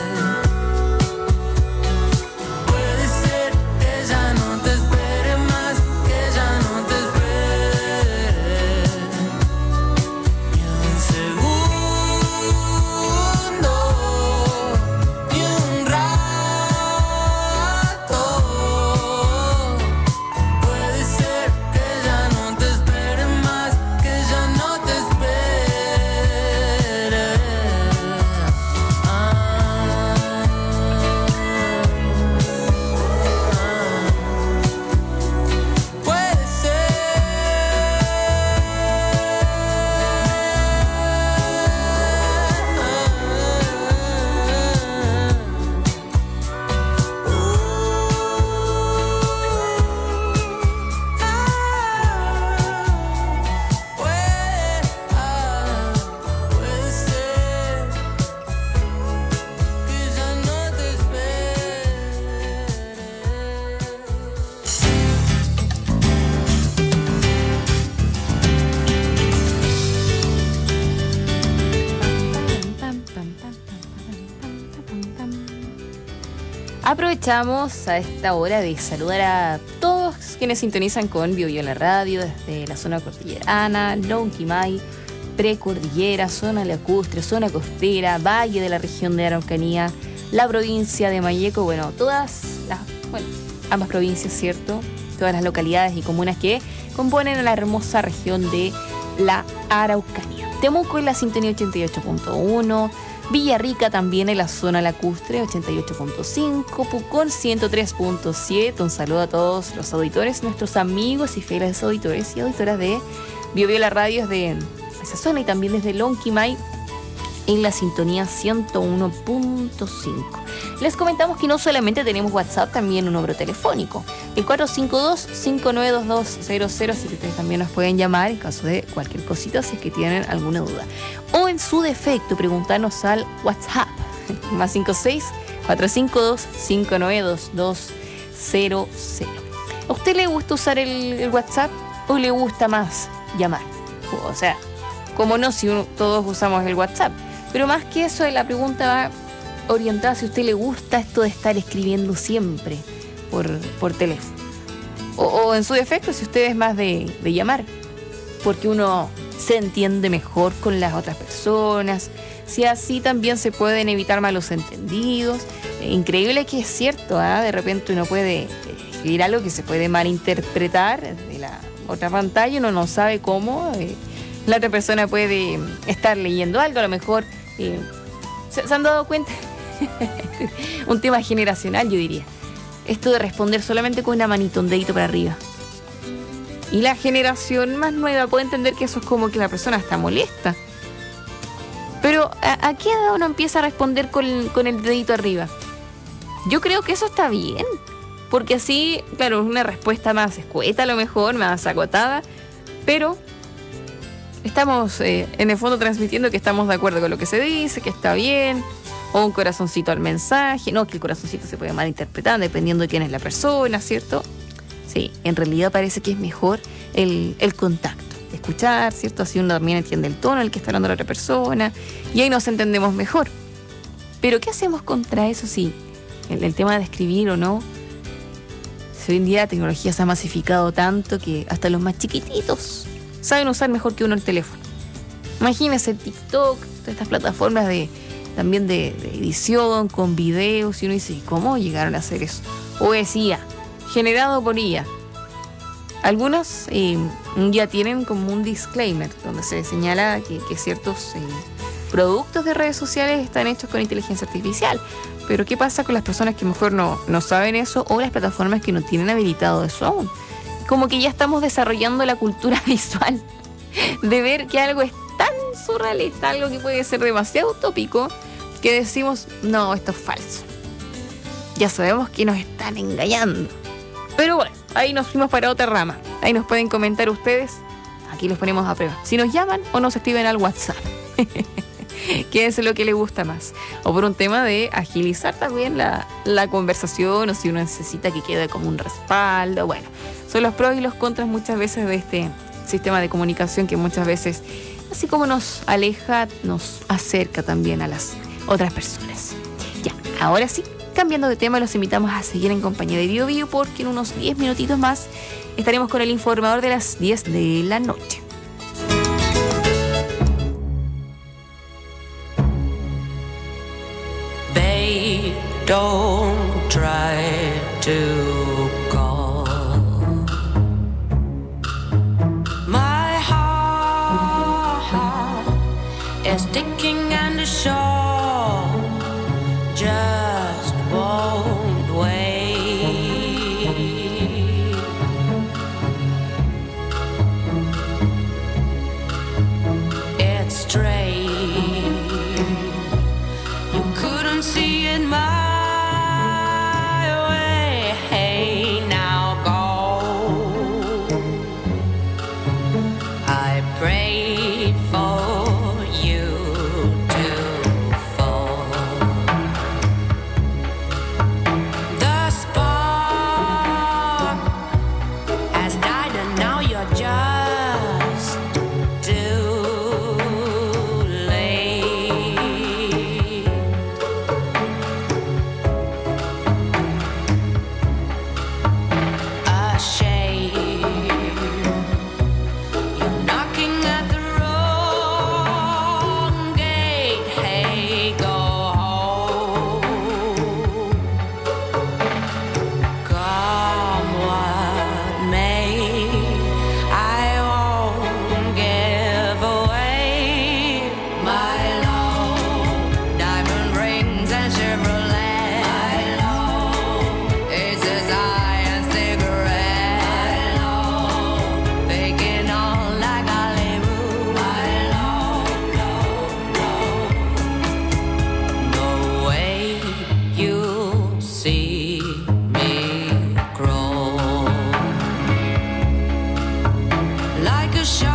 Puede ser que ya no te espere más, que ya no te espere. Ni un segundo, ni un rato. Puede ser que ya no te espere más, que ya no te espere. Puede Aprovechamos a esta hora de saludar a todos quienes sintonizan con Bio Bio en la radio, desde la zona cordillerana, Lonquimay, precordillera, zona lacustre, zona costera, valle de la región de Araucanía, la provincia de Malleco, bueno, todas las, bueno, ambas provincias, ¿cierto? Todas las localidades y comunas que componen la hermosa región de la Araucanía. Temuco en la sintonía ochenta y ocho punto uno, Villarrica también en la zona lacustre, ochenta y ocho punto cinco, Pucón ciento tres punto siete. Un saludo a todos los auditores, nuestros amigos y fieles auditores y auditoras de Bio Bio, la radio de esa zona, y también desde Lonquimay en la sintonía ciento uno punto cinco. Les comentamos que no solamente tenemos WhatsApp, también un número telefónico, el cuatro cinco dos, cinco nueve dos dos cero cero, así que ustedes también nos pueden llamar en caso de cualquier cosita si es que tienen alguna duda. O en su defecto, preguntarnos al WhatsApp, más cinco seis, cuatro cinco dos, cinco nueve dos dos cero cero. ¿A usted le gusta usar el, el WhatsApp o le gusta más llamar? O sea, como no, si uno, todos usamos el WhatsApp. Pero más que eso, la pregunta va orientada si a usted le gusta esto de estar escribiendo siempre por, por teléfono. O, o en su defecto, si usted es más de, de llamar, porque uno se entiende mejor con las otras personas, si así también se pueden evitar malos entendidos. Eh, increíble que es cierto, ¿eh? De repente uno puede escribir algo que se puede malinterpretar de la otra pantalla, uno no sabe cómo. Eh, la otra persona puede estar leyendo algo, a lo mejor eh, ¿se, ¿se han dado cuenta? Un tema generacional, yo diría. Esto de responder solamente con una manito, un dedito para arriba. Y la generación más nueva puede entender que eso es como que la persona está molesta. Pero ¿a, a qué edad uno empieza a responder con, con el dedito arriba? Yo creo que eso está bien. Porque así, claro, es una respuesta más escueta a lo mejor, más acotada. Pero estamos eh, en el fondo transmitiendo que estamos de acuerdo con lo que se dice, que está bien. O un corazoncito al mensaje. No, que el corazoncito se puede malinterpretar dependiendo de quién es la persona, ¿cierto? Sí, en realidad parece que es mejor el, el contacto, escuchar, ¿cierto? Así uno también entiende el tono en el que está hablando la otra persona y ahí nos entendemos mejor. Pero ¿qué hacemos contra eso? Sí, el, el tema de escribir o no. Si hoy en día la tecnología se ha masificado tanto que hasta los más chiquititos saben usar mejor que uno el teléfono. Imagínense TikTok, todas estas plataformas de también de, de edición, con videos, y uno dice, ¿cómo llegaron a hacer eso? O es I A, generado por I A. Algunos eh, ya tienen como un disclaimer, donde se señala que, que ciertos eh, productos de redes sociales están hechos con inteligencia artificial. Pero ¿qué pasa con las personas que mejor no, no saben eso, o las plataformas que no tienen habilitado eso aún? Como que ya estamos desarrollando la cultura visual de ver que algo es tan surrealista, algo que puede ser demasiado utópico, que decimos, no, esto es falso. Ya sabemos que nos están engañando. Pero bueno, ahí nos fuimos para otra rama. Ahí nos pueden comentar ustedes. Aquí los ponemos a prueba. Si nos llaman o nos escriben al WhatsApp. ¿Qué es lo que les gusta más? O por un tema de agilizar también la, la conversación, o si uno necesita que quede como un respaldo. Bueno, son los pros y los contras muchas veces de este sistema de comunicación que muchas veces, así como nos aleja, nos acerca también a las otras personas. Ya, ahora sí, cambiando de tema, los invitamos a seguir en compañía de Bio Bio, porque en unos diez minutitos más estaremos con el informador de las diez de la noche. They don't try to call my heart is sticking and the shore just won't wait. It's strange, you couldn't see it my way. Hey, now go. I prayed for you to fall. The spark has died and now you're just too late. Chevrolet. Aces high and cigarette. Faking all like Hollywood. No way you see me grow. Like a shark,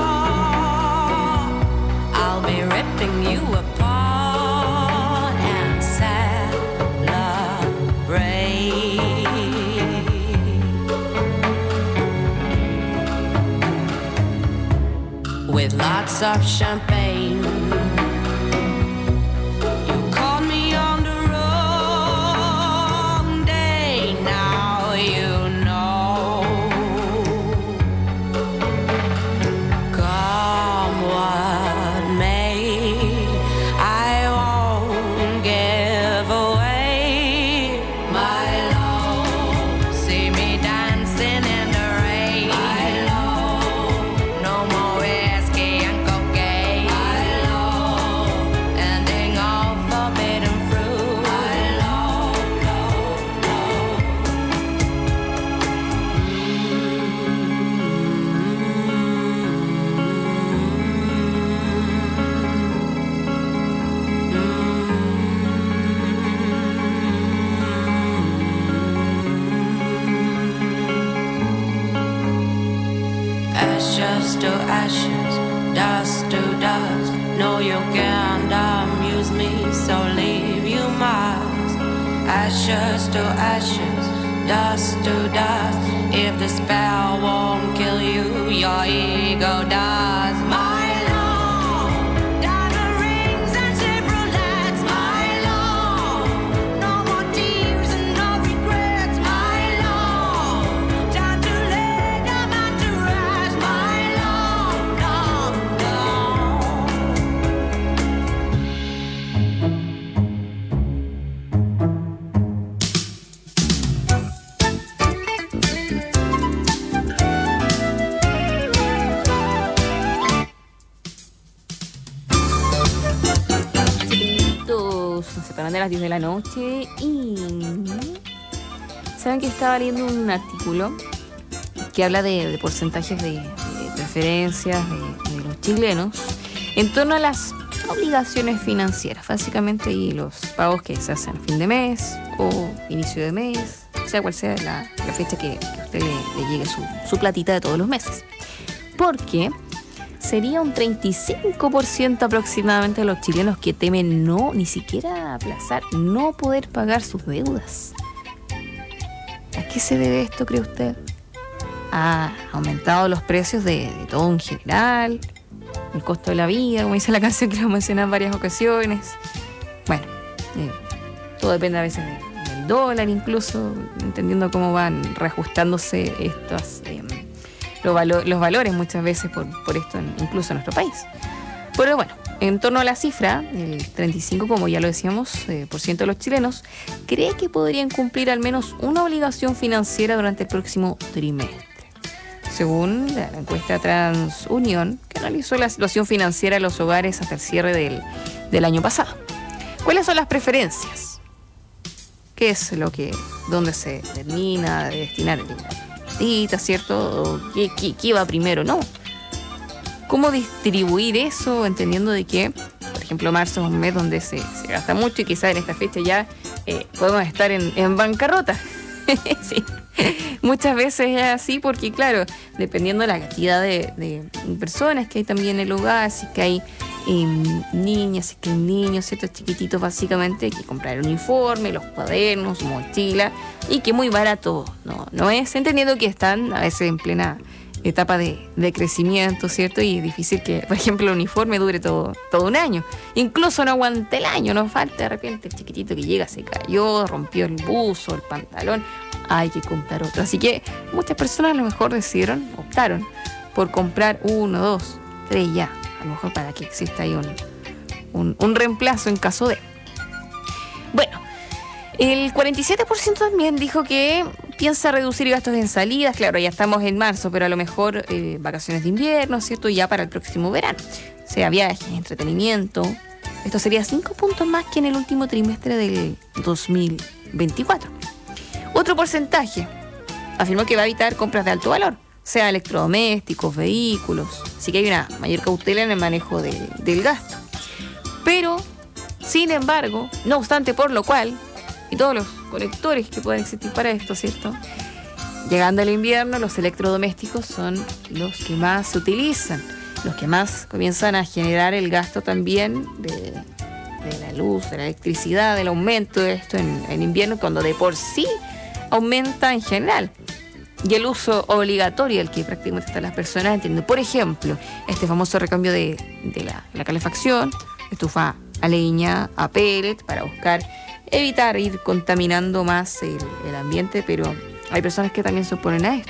I'll be ripping you apart and celebrate with lots of champagne. You caught me on the wrong day, now you know. Come what may, I won't give away my love. See me dancing in the rain. My love. No more whiskey and cocaine. My love. Ending all forbidden fruit. My love, love, love. Ashes to ashes, dust to dust. No, you can't amuse me, so leave you must. Ashes to ashes, dust to dust. If the spell won't kill you, your ego does. My love, diamond rings and Chevrolets. My love, no more tears and no regrets. My love, time to lay down and to rest. My love, love, Nos separan de las diez de la noche y saben que estaba leyendo un artículo que habla de, de porcentajes de, de preferencias de, de los chilenos en torno a las obligaciones financieras, básicamente, y los pagos que se hacen a fin de mes o inicio de mes, sea cual sea la, la fecha que, que a usted le, le llegue su, su platita de todos los meses. Porque sería un treinta y cinco por ciento aproximadamente de los chilenos que temen no, ni siquiera aplazar, no poder pagar sus deudas. ¿A qué se debe esto, cree usted? Ha aumentado los precios de, de todo en general, el costo de la vida, como dice la canción que lo mencioné en varias ocasiones. Bueno, eh, todo depende a veces de, del dólar incluso, entendiendo cómo van reajustándose estos... Eh, Los, valo- los valores muchas veces por, por esto en, incluso en nuestro país. Pero bueno, en torno a la cifra, el treinta y cinco, como ya lo decíamos, eh, por ciento de los chilenos cree que podrían cumplir al menos una obligación financiera durante el próximo trimestre. Según la, la encuesta TransUnión, que analizó la situación financiera de los hogares hasta el cierre del, del año pasado. ¿Cuáles son las preferencias? ¿Qué es lo que, dónde se termina de destinar el dinero? ¿Cierto? ¿Qué, qué, qué va primero? No. ¿Cómo distribuir eso? Entendiendo de que, por ejemplo, marzo es un mes donde se, se gasta mucho y quizás en esta fecha ya eh, podemos estar en, en bancarrota. Sí. Muchas veces es así porque, claro, dependiendo de la cantidad de, de personas que hay también en el hogar, si que hay eh, niñas, si que hay niños, ciertos chiquititos, básicamente hay que comprar el uniforme, los cuadernos, mochila, y que muy barato no, no es, entendiendo que están a veces en plena etapa de, de crecimiento, ¿cierto? Y es difícil que, por ejemplo, el uniforme dure todo, todo un año. Incluso no aguante el año, no falta de repente el chiquitito que llega, se cayó, rompió el buzo, el pantalón, hay que comprar otro. Así que muchas personas a lo mejor decidieron, optaron por comprar uno, dos, tres ya, a lo mejor para que exista ahí un, un, un reemplazo en caso de... Bueno, el cuarenta y siete por ciento también dijo que piensa reducir gastos en salidas. Claro, ya estamos en marzo, pero a lo mejor eh, vacaciones de invierno, ¿cierto? Ya para el próximo verano. Sea viajes, entretenimiento, Esto sería cinco puntos más que en el último trimestre del dos mil veinticuatro. Otro porcentaje afirmó que va a evitar compras de alto valor, sea electrodomésticos, vehículos. Así que hay una mayor cautela en el manejo de, del gasto. Pero, sin embargo, no obstante, por lo cual, y todos los conectores que puedan existir para esto, ¿cierto? Llegando el invierno, los electrodomésticos son los que más se utilizan, los que más comienzan a generar el gasto también de, de la luz, de la electricidad, del aumento de esto en, en invierno, cuando de por sí aumenta en general. Y el uso obligatorio del que prácticamente están las personas entienden. Por ejemplo, este famoso recambio de, de la, la calefacción, estufa a leña, a pellet, para buscar evitar ir contaminando más el, el ambiente, pero hay personas que también se oponen a esto.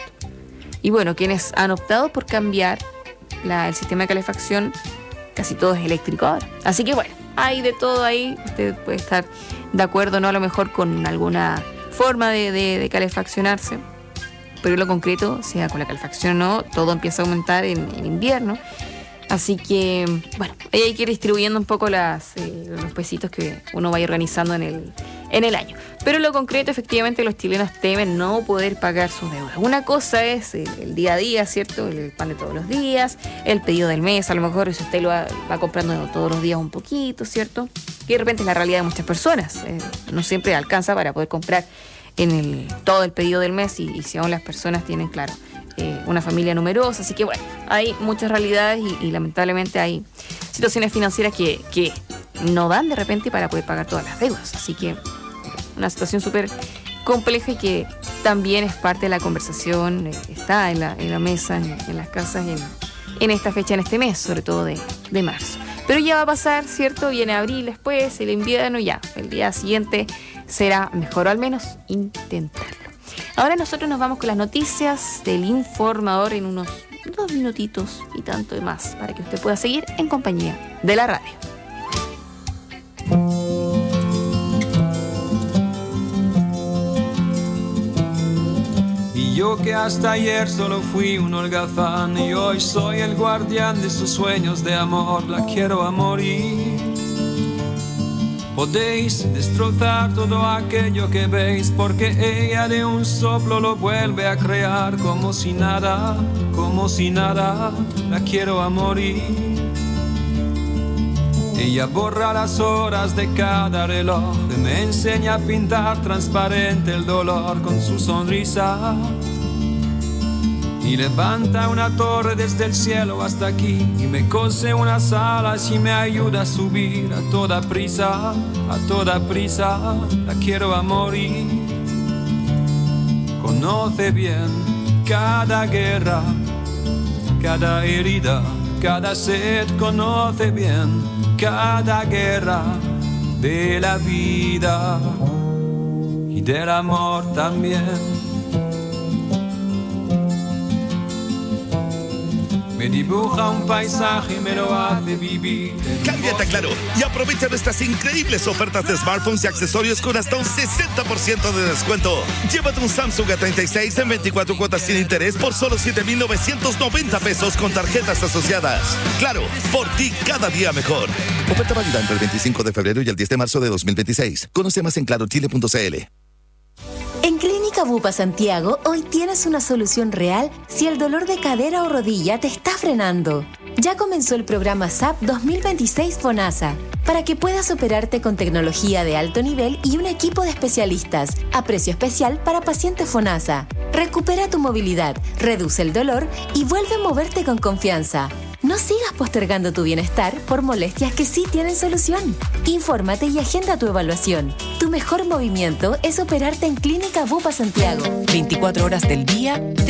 Y bueno, quienes han optado por cambiar la, el sistema de calefacción, casi todo es eléctrico ahora. Así que bueno, hay de todo ahí. Usted puede estar de acuerdo, no a lo mejor con alguna forma de, de, de calefaccionarse, pero en lo concreto, sea con la calefacción o no, todo empieza a aumentar en, en invierno. Así que, bueno, ahí hay que ir distribuyendo un poco las, eh, los pesitos que uno vaya organizando en el, en el año. Pero en lo concreto, efectivamente, los chilenos temen no poder pagar sus deudas. Una cosa es el, el día a día, ¿cierto? El pan de todos los días, el pedido del mes, a lo mejor si usted lo va, va comprando todos los días un poquito, ¿cierto? Que de repente es la realidad de muchas personas. Eh, no siempre alcanza para poder comprar en el todo el pedido del mes y, y si aún las personas tienen, claro, eh, una familia numerosa. Así que bueno, hay muchas realidades y, y lamentablemente hay situaciones financieras que, que no dan de repente para poder pagar todas las deudas. Así que una situación súper compleja y que también es parte de la conversación, eh, está en la, en la mesa, en, en las casas en, en esta fecha, en este mes, sobre todo de, de marzo. Pero ya va a pasar, ¿cierto? Viene abril después, el invierno, ya, el día siguiente será mejor, o al menos intentarlo. Ahora nosotros nos vamos con las noticias del Informador en unos dos minutitos y tanto de más, para que usted pueda seguir en compañía de la radio. Y yo que hasta ayer solo fui un holgazán y hoy soy el guardián de sus sueños de amor, la quiero a morir. Podéis destrozar todo aquello que veis, porque ella de un soplo lo vuelve a crear, como si nada, como si nada, la quiero a morir. Ella borra las horas de cada reloj, me enseña a pintar transparente el dolor con su sonrisa. Y levanta una torre desde el cielo hasta aquí, y me cose unas alas y me ayuda a subir a toda prisa, a toda prisa, la quiero a morir. Conoce bien cada guerra, cada herida, cada sed, conoce bien cada guerra de la vida y del amor también. Me dibuja un paisaje y me lo hace vivir. Cámbiate a Claro y aprovecha nuestras increíbles ofertas de smartphones y accesorios con hasta un sesenta por ciento de descuento. Llévate un Samsung A treinta y seis en veinticuatro cuotas sin interés por solo siete mil novecientos noventa pesos con tarjetas asociadas. Claro, por ti cada día mejor. Oferta válida entre el veinticinco de febrero y el diez de marzo de dos mil veintiséis. Conoce más en claro chile punto c l. En Clínica Bupa Santiago, hoy tienes una solución real si el dolor de cadera o rodilla te está frenando. Ya comenzó el programa S A P dos mil veintiséis FONASA, para que puedas operarte con tecnología de alto nivel y un equipo de especialistas, a precio especial para pacientes FONASA. Recupera tu movilidad, reduce el dolor y vuelve a moverte con confianza. No sigas postergando tu bienestar por molestias que sí tienen solución. Infórmate y agenda tu evaluación. Tu mejor movimiento es operarte en Clínica Bupa Santiago. veinticuatro horas del día.